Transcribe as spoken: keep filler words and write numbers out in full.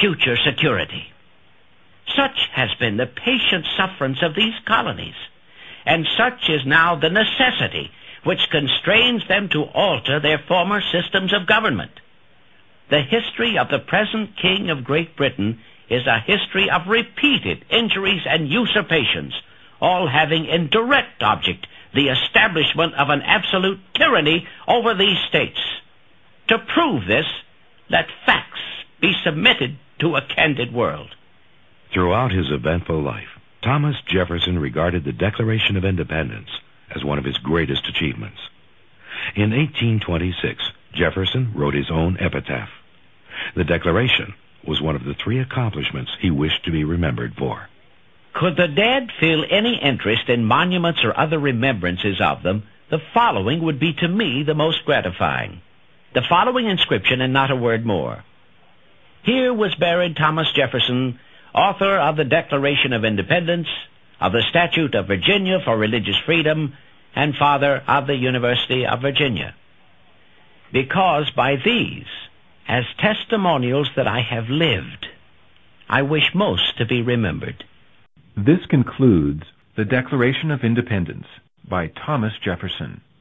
future security. Such has been the patient sufferance of these colonies, and such is now the necessity which constrains them to alter their former systems of government. The history of the present King of Great Britain is a history of repeated injuries and usurpations, all having in direct object the establishment of an absolute tyranny over these states. To prove this, let facts be submitted to a candid world. Throughout his eventful life, Thomas Jefferson regarded the Declaration of Independence as one of his greatest achievements. In eighteen twenty-six, Jefferson wrote his own epitaph. The Declaration was one of the three accomplishments he wished to be remembered for. Could the dead feel any interest in monuments or other remembrances of them, the following would be to me the most gratifying. The following inscription and not a word more. Here was buried Thomas Jefferson, author of the Declaration of Independence, of the Statute of Virginia for Religious Freedom, and father of the University of Virginia. Because by these, as testimonials that I have lived, I wish most to be remembered. This concludes The Declaration of Independence by Thomas Jefferson.